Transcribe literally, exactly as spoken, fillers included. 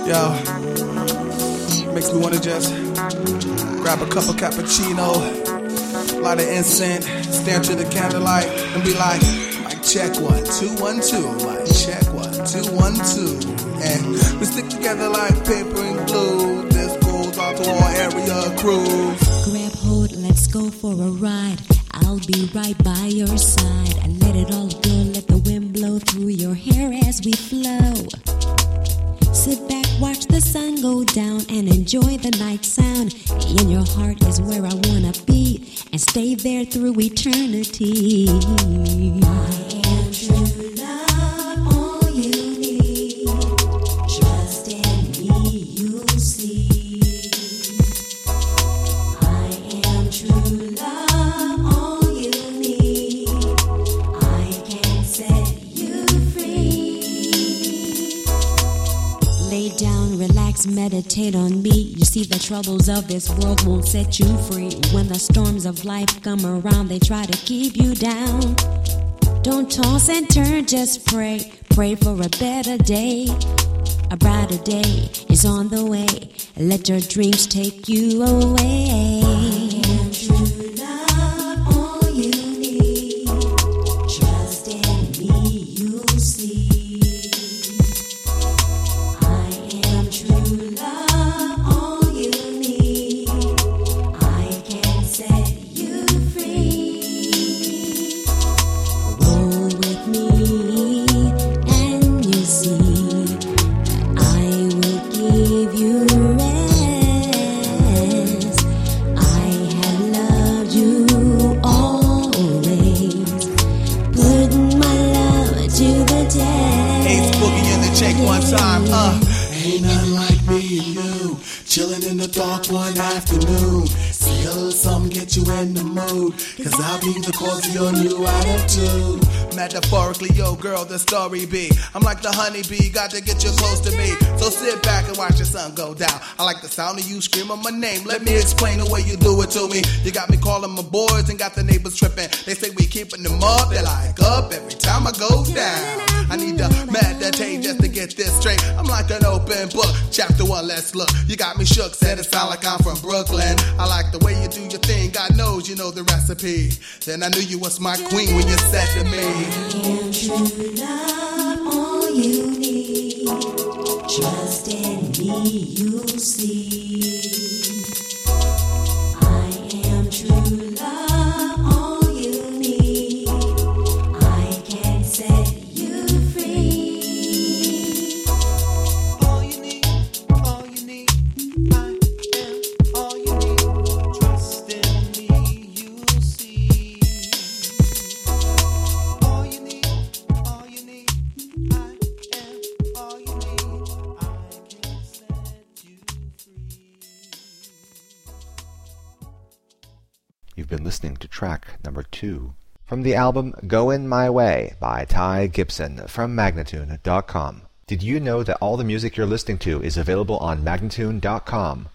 Yo, makes me wanna just grab a cup of cappuccino, light an incense, stare into the candlelight, and be like, mic check one, two, one, two, mic check one, two, one, two, and we stick together like paper and glue. This goes out to all area crews. Grab hold, let's go for a ride. I'll be right by your side. I let it all go, let the wind blow through your hair as we flow. Sit back, watch the sun go down, and enjoy the night sound. In your heart is where I wanna be, and stay there through eternity. I am true love, all you need. Trust in me, you'll see. I am true love, all you need. I can set you free. Lay down, relax, meditate on me. You see, the troubles of this world won't set you free. When the storms of life come around, they try to keep you down. Don't toss and turn, just pray. Pray for a better day. A brighter day is on the way. Let your dreams take you away. I am true love, all you need. Trust in me, you'll see. One time, uh. Ain't nothing like me and you, chillin' in the dark one afternoon. See a little something get you in the mood, cause I'll be the cause of your new attitude. Metaphorically, yo girl, the story be, I'm like the honeybee, got to get you close to me. So sit back and watch the sun go down. I like the sound of you screaming my name. Let me explain the way you do it to me. You got me calling my boys and got the neighbors tripping. They say we keeping them up, they're like up every time I go down. I need to meditate just to get this straight. I'm like an open book. Chapter one, let's look. You got me shook, said it sound like I'm from Brooklyn. I like the way you do your thing, God knows you know the recipe. Then I knew you was my queen when you said to me, I am true love, all you need. Trust in me, you'll see. I am true love, all you need. I can set you free. All you need, all you need, I am all you need. Trust in me, you'll see. All you need, all you need, I am all you need. I can set you free. You've been listening to track number two from the album Goin' My Way by Ty Gibson from Magnatune dot com. Did you know that all the music you're listening to is available on Magnatune dot com?